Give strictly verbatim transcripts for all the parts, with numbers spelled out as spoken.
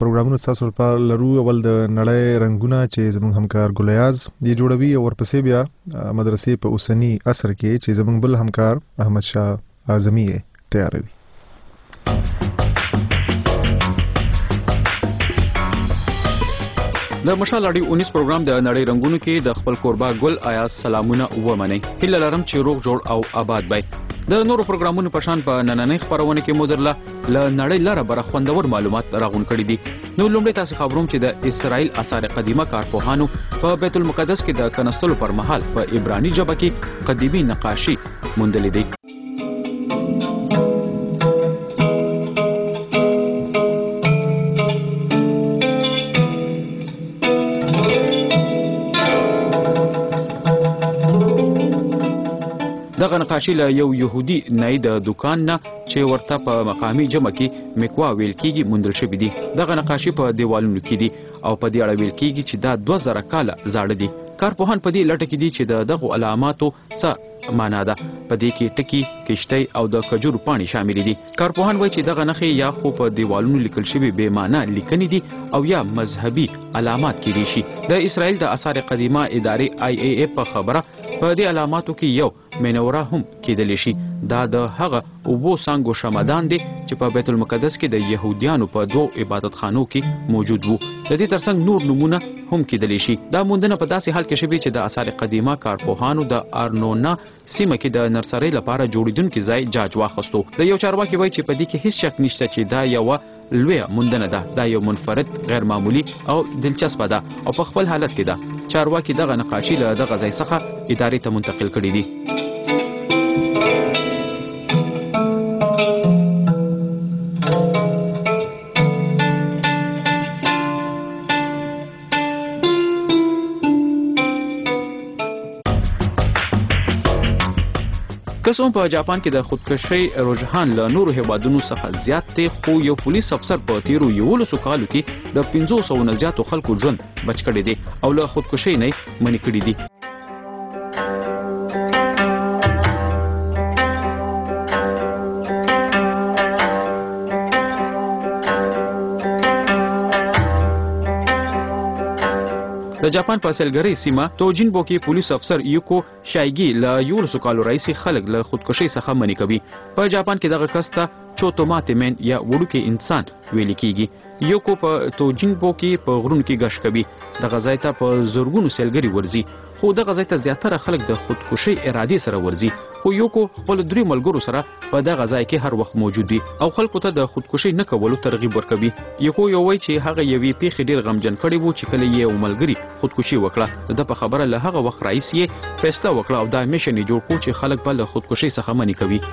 پروګرامونو تاسو لپاره لرو. اول د نړۍ رنگونه چې زموږ همکار ګلیاز دی جوړوي او ورپسې بیا مدرسې په اوسنی عصر کې چې زموږ بل همکار احمد شاه اعظمي تیاروي. د مشال اړي اونیس پروګرام د نړۍ رنگونو کې د خپل کوربا ګل آیا سلامونه ومني. هیله لرم چې روغ جوړ او آباد وي. د نورو پروګرامونو په شان په نننۍ خبرونه کې مودرله ل نړۍ لاره بر خوندور معلومات راغون کړي دي. نو لومړی تاسو خبروم چې د اسرائیل آثار قدیمه کارپوهانو په بیت المقدس کې د کنستلو پر مهال په عبراني ژبه کې قدیمي نقاشي موندلې دي. دغه نقاشي له یو يهودي نای د دکان نه چې ورته په مقامي جمع کې میکوا ویل کېږي موندل شوی دی. دغه نقاشي په دیوالونو کې دي او په دې اړه ویل کېږي چې دا دوه زره کاله زاړه دي. کارپوهان په دې لټه کې دي چې د دغه علاماتو څه معنا ده. په دې کې ټکی، کشتۍ او د کجورو پاڼې شامل دي. کارپوهان وایي چې دغه نښې یا خو په دیوالونو لیکل شوی بې معنا لیکنې دي او یا مذهبي علامات کېدای شي. د اسرائیل د آثار قدیمه ادارې آی ای ای په خبره په دې علاماتو کې یو منوره هم کېدلی شي. دا د هغه اوبو څانګو شمدان دی چې په بیت المقدس کې د یهودیانو په دوو عبادتخانو کې موجود وو. د دې ترڅنګ نور نمونه هم کېدلی شي. دا موندنه په داسې حال کې شوې چې د آثار قدیمه کارپوهانو د ارنونا سیمه کې د نرسرۍ لپاره جوړیدونکي ځای جاج واخیستو. د یو چارواکي وایي چې په دې کې هیڅ شک نشته چې دا یوه لویه موندنه ده. دا یو منفرد، غیر معمولی او دلچسپه ده او په خپل حالت کې ده. چارواکي دغه نقاشي له دغه ځای څخه ادارې ته منتقل کړي دي. کسوم په جاپان کې د خودکشي رجحان له نورو هیوادونو څخه زیات دی، خو یو پولیس افسر په تیرو یولسو کالو کې د پنځو سوو نه زیاتو خلکو ژوند بچ کړی دی او له خودکشي نه منع کړي دي. د جاپان په سلګري سیمه توجینبو کې پولیس افسر یوکو شایګي له یولسو کالو راهیسې خلک له خودکشي څخه منع کوي. په جاپان کې دغه کس ته چوتوماته مین یا وړوکی انسان ویل کېږي. یوکو په توجینبو کې په غرونو کې ګشت کوي. دغه ځای ته په زرګونو سیلګري ورځي، خو دغه ځای ته زیاتره خلک د خودکشي ارادې سره ورځي. خو یوکو خپل درې ملګرو سره په دغه ځای کې هر وخت موجود وي او خلکو ته د خودکشي نه کولو ترغیب ورکوي. یوکو یو وایي چې هغه یوې پیښې ډېر غمجن کړی وو چې کله یې یو ملګري خودکشي وکړه. د په خبره له هغه وخت راهیسې یې فیصله وکړه او دا میشن یې جوړ کړو چې خلک به له خودکشي څخه منع کوي.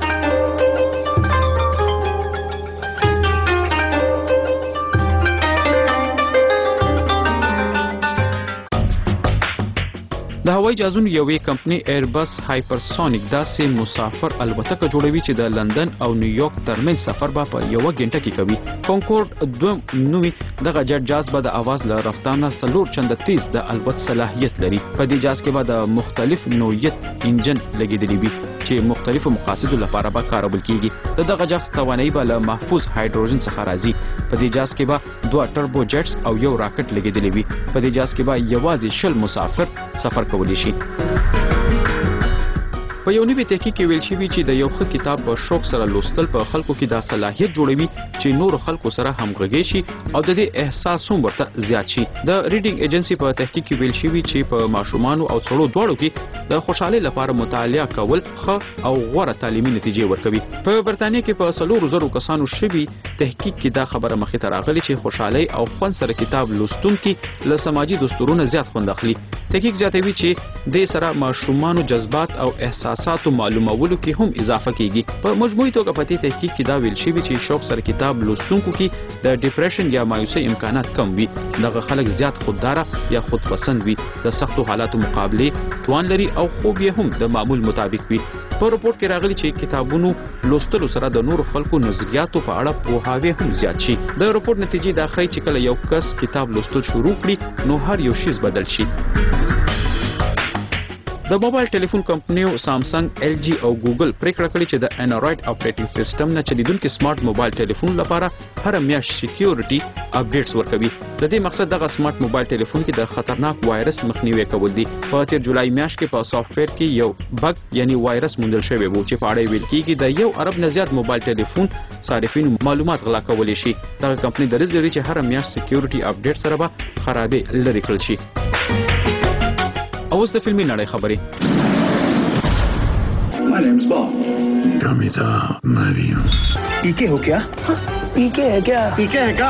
د هوایي جهازونو یوې کمپنۍ ایربس هایپرسونیک داسې مسافر الوتکه جوړوي چې د لندن او نیویارک ترمنځ سفر به په یوه ګنټه کې کوي. کونکورډ دوه نومي دغه جټ جاز به د اواز له رفتار نه څلور چنده تیز د الوت صلاحیت لري. په دې جاز کې به د مختلف نوعیت انجن لګېدلی وي چې مختلفو مقاصدو لپاره به کارول کېږي. د دغه جاز توانایي به له محفوظ هایدروجن څخه راځي. په دې جاز کې به دوه ټربو جټس او یو راکټ لګېدلی وي. په دې جاز کې به یوازې شل مسافر سفر کولی شي. په یو نوي تحقیق کې ویل شوي چې د یو ښه کتاب په شوق سره لوستل په خلکو کې دا صلاحیت جوړوي چې نورو خلکو سره همغږي شي او د دې احساس هم ورته زیات شي. د ریډینګ ایجنسی په تحقیق کې ویل شوي چې په ماشومانو او څړو دواړو کې د خوشحالۍ لپاره مطالعه کول ښه او غوره تعلیمي نتیجې ورکوي. په برتانیې کې په څلورو زرو کسانو شوي تحقیق کې دا خبره مخې ته راغلې چې خوشحالۍ او خوند سره کتاب لوستونکي له سماجي دستورونو زیات خوند اخلي. تحقیق زیاتوي چې دې سره ماشومانو جذبات او احساساتو معلومولو کې هم اضافه کیږي. په مجموعي توګه په دې تحقیق کې دا ویل شوي چې شوق سره کتاب لوستونکو کې د ډیپریشن یا مایوسۍ امکانات کم وي. دغه خلک زیات خودداره یا خودپسند وي، د سختو حالاتو مقابلې توان لري او خوب یې هم د معمول مطابق وي. په رپورټ کې راغلي چې کتابونو لوستلو سره د نورو خلکو نظریاتو په اړه پوهاوی هم زیات شي. د رپورټ نتیجې دا ښیي چې کله یو کس کتاب لوستل شروع کړي نو هر یو شی بدل شي. د موبایل ټلیفون کمپنیو سامسنګ، ایل جی او ګوګل پریکړه کړې چې د انډراید اپریټینګ سیستم نه چلیدونکو سمارټ موبایل ټلیفون لپاره هر میاشت سکیورټي اپډیټس ورکوي. د دې مقصد دغه سمارټ موبایل ټلیفون کې د خطرناک وایرس مخنیوي کول دي. په تیر جولای میاشت کې په سافټویر کې یو بګ یعنی وایرس موندل شوی و چې په اړه ویل کېږي د یو ارب نه زیات موبایل ټلیفون صارفین معلومات غلا کولی شي. دغه کمپنۍ دریځ لري چې هر میاشت سکیورټي اپډیټ سره به خرابې لرې کړل شي. اوس د فلمي نړۍ خبرې. My name's Bond. Kamita Mario. पीके हो क्या? पीके है क्या? पीके है क्या?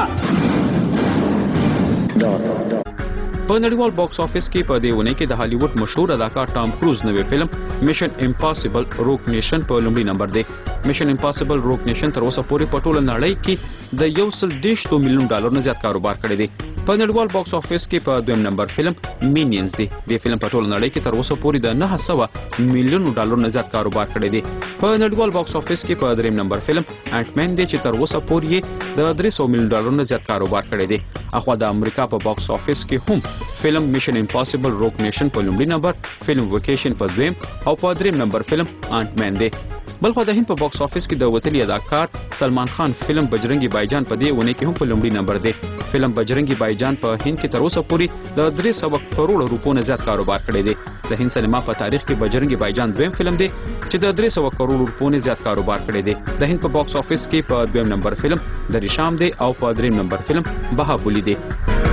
په نړیوال باکس افیس کې په دې ونه کې د هالیوډ مشهور اداکار ټام کروز نوې فلم میشن امپاسیبل روک نیشن په لومړي نمبر دی. میشن امپاسیبل روک نیشن تر اوسه پورې په ټوله نړۍ کې د یو سل دیرش میلیون ډالر نه زیات کاروبار کړی دی. په نړیوال باکس افیس کې په دویم نمبر فلم مینینز دی. د فلم په ټوله نړۍ کې تر اوسه پورې د نه سوه میلیون ډالر نه زیات کاروبار کړی دی. په نړیوال باکس افیس کې په دریم نمبر فلم انټ مین دی چې تر اوسه پورې د درې سوه میلیون ډالر نه زیات کاروبار کړی دی. اخوا د امریکا په باکس افیس کې هم فلم میشن امپاسیبل روک نیشن په لومړي نمبر، فلم ویکیشن په دویم او په دریم نمبر فلم انټ مین دی. بلخو د هند په باکس افیس کې د وتلی اداکار سلمان خان فلم بجرنگی بایجان په دې ونه کې هم په لومړي نمبر دی. فلم بجرنگی بایجان په هند کې تر اوسه پورې د درې سوه کروڑ روپو نه زیات کاروبار کړی دی. د هند سینما په تاریخ کې بجرنگی بایجان دویم فلم دی چې د درې سوه کروڑ روپو نه زیات کاروبار کړی دی. د هند په باکس افیس کې په دویم نمبر فلم دریشام دی او په دریم نمبر فلم بهابولی دی.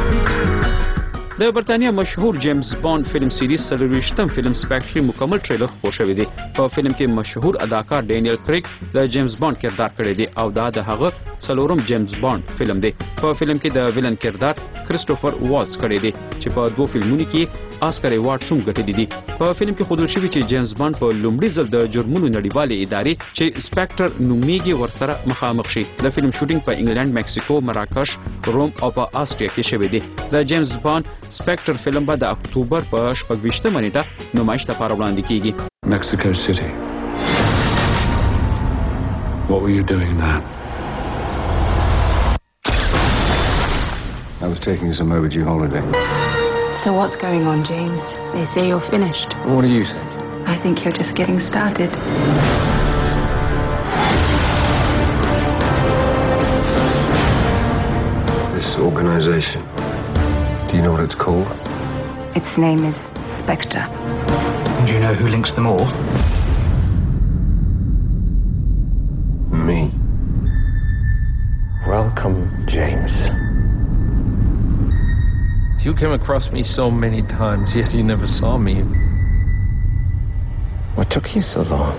د برتانیا مشهور جیمز بانډ فلم سیریز څلرویشتم فلم سپیکټر مکمل ټریلر خپور شوی دی. په فلم کې مشهور اداکار ډینیل کریګ د جیمز بانډ کردار کړی دی او دا د هغه څلورم جیمز بانډ فلم دی. په فلم کې د ویلن کردار کریسټوفر والز کړی دی چې په دوه فلمونو کې آسکر ایوارډ هم ګټلی دي. په فلم کې ښودل شوي چې جیمز بانډ په لومړي ځل د جرمونو نړیوالې ادارې چې سپیکټر نومیږي ورسره مخامخ شي. د فلم شوټینګ په انګلند، میکسیکو، مراکش، روم او په آسټریا کې شوی دی. د جیمز بانډ سپیکټر فلم به د اکتوبر په شپږویشتمه نیټه نمایش لپاره وړاندې کیږي. Mexico City. What were you doing there? I was taking some overdue holiday. So what's going on, James? They say you're finished. What do you think? I think you're just getting started. This organization, do you know what it's called? Its name is Spectre. Do you know who links them all? Me. Welcome, James. You came across me so many times, yet you never saw me. What took you so long?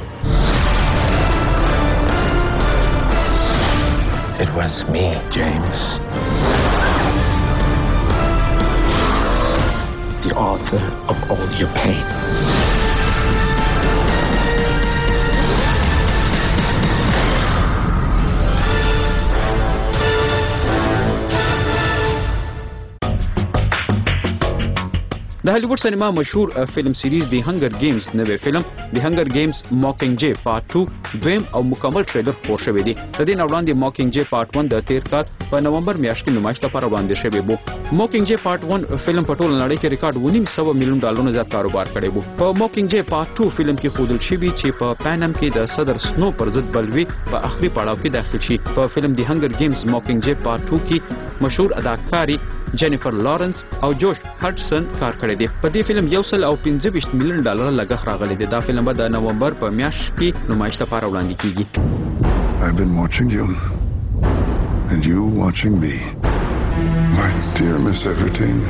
It was me, James. The author of all your pain. د هالیوډ سینما مشهور فلم سیریز دی هنگر گیمز نوې فلم دی هنگر گیمز ماکینګ جے پارت ټو دویم او مکمل ټریلر خپور شوی دی. د دې نه وړاندې ماکینګ جے پارت ون د تیر کال په نومبر میاشت کې نمایش لپاره وړاندې شوی و. ماکینګ جے پارت ون فلم په ټوله نړۍ کې ریکارډ ونیم سوه میلیون ډالر نه زیات کاروبار کړی و. په ماکینګ جے پارت ټو فلم کې ښودل شوي چې په پانم کې د صدر سنو پر ضد بلوي په اخري پړاو کې داخل شي. په فلم دی هنگر گیمز ماکینګ جے پارت ټو کې مشهور اداکاري جینیفر لارنس او جوش هډسن کار کړی دی. په دې فلم یو سل او پنځه ویشت میلیون ډالر لګښت راغلی دی. دا فلم به د نومبر په میاشت کې نمایش لپاره وړاندې کیږي. I've been watching you and you watching me. My dear Miss Everything,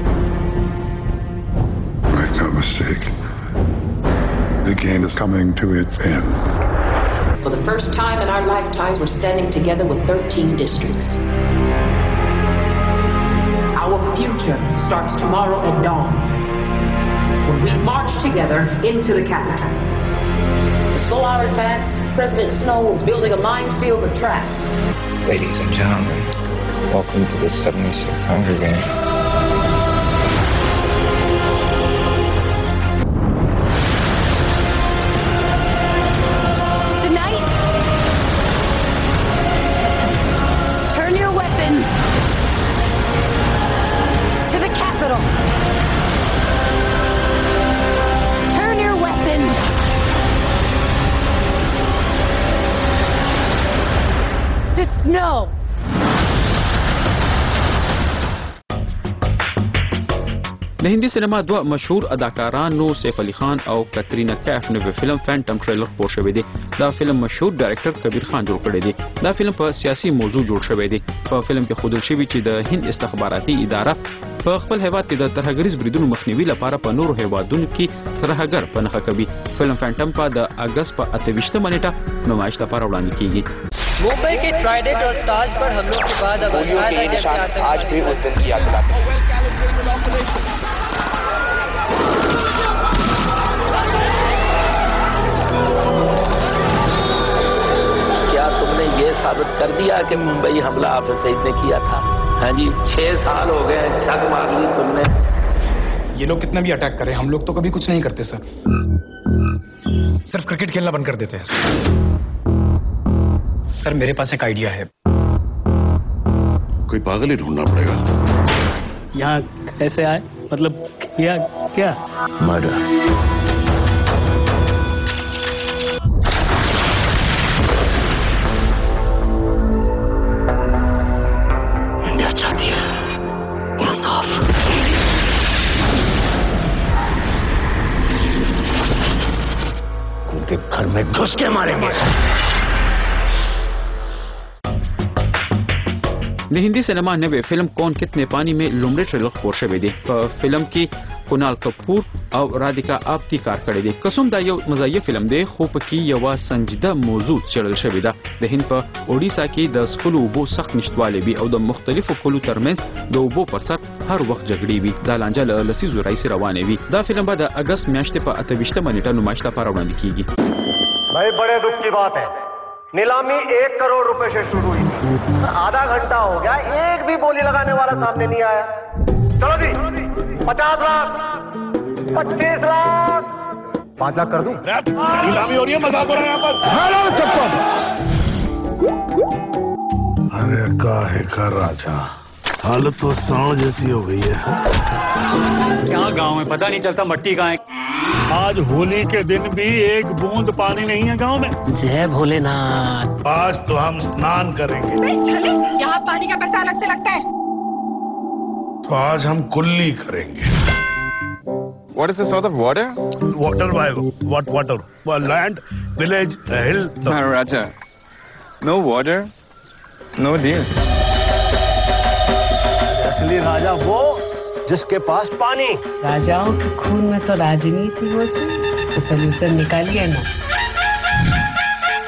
make no mistake, the game is coming to its end. For the first time in our lifetimes, we're standing together with thirteen districts. Our future starts tomorrow at dawn, when we march together into the capital. To slow our advance, President Snow is building a minefield of traps. Ladies and gentlemen, welcome to the seventy-sixth Hunger Games. Tonight, turn your weapons to the Capitol. Turn د هندي سینما دوه مشهور اداکارانو سیف علي خان او کترینا کیف نوې فلم فینټم ټریلر خپور شوی دی. دا فلم مشهور ډایرکټر کبیر خان جوړ کړی دی. دا فلم په سیاسي موضوع جوړ شوی دی. په فلم کې ښودل شوی چې د هند استخباراتي اداره په خپل هیواد کې د ترهګریز بریدونو مخنیوي لپاره په نورو هیوادونو کې ترهګر په نښه کوي. فلم فینټم په د اگست په اته ویشتمه نیټه نمایش لپاره وړاندې کیږي. मुंबई के ट्राइडेंट और ताज पर हमलों के बाद अब के निशान आज भी उस दिन की याद दिलाते हैं। क्या तुमने ये साबित कर दिया कि मुंबई हमला हाफिज सईद ने किया था? हाँ जी, छह साल हो गए, छक मार ली तुमने। ये लोग कितना भी अटैक करें, हम लोग तो कभी कुछ नहीं करते सर। सिर्फ क्रिकेट खेलना बंद कर देते हैं सर। मेरे पास एक आइडिया है। कोई पागल ही ढूंढना पड़ेगा। यहाँ कैसे आए? मतलब किया क्या? मर्डर। इंडिया चाहती है इंसाफ। उनके घर में घुस के मारेंगे। د هندي سینما نوې فلم کون کتنے پانی में لومړی ټریلر خپور شوی دی. په فلم کې کونال کپور او رادیکا آپتی کار کړی دی. قسم دا یو مزاحیه فلم دی خو په کې یو سنجیده موضوع چړل شوی ده. د هند په اوډیسا کې د سکولو اوبو سخت نشټوالی وي او د مختلفو کلو ترمنځ د اوبو پر سر هر وخت جګړې وي. دا لانجه له لسیزو راهیسې روانه وي. دا فلم به د اگست میاشتې په اته ویشتمه نیټه نمایش لپاره وړاندې کیږي. भाई बड़े दुख की बात है, नीलामी एक करोड़ रुपए से शुरू हुई, आधा घंटा हो गया, एक भी बोली लगाने वाला सामने नहीं आया। चलो जी, पचास लाख, पच्चीस लाख, पांच लाख कर दूं? नीलामी हो रही है, मजाक हो रहा है यहाँ पर। हेलो चप्पल। अरे काहे का राजा, हालत तो सांव जैसी हो गई है। क्या गांव में पता नहीं चलता मट्टी कहाँ है। आज होली के दिन भी एक बूंद पानी नहीं है गांव में। जय भोलेनाथ। आज तो हम स्नान करेंगे। यहाँ पानी का पैसा अलग से लगता है। तो आज हम कुल्ली करेंगे। What is the sort of water? Water by what water? Well, land, village, hill. Maharaja, no water, no deal. असली राजा वो जिसके पास पानी। राजाओं के खून में तो राजनीति होती, तो सलूशन निकालिए ना।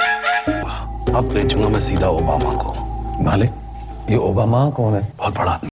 अब बेचूंगा मैं सीधा ओबामा को। मालिक, ये ओबामा कौन है? बहुत बड़ा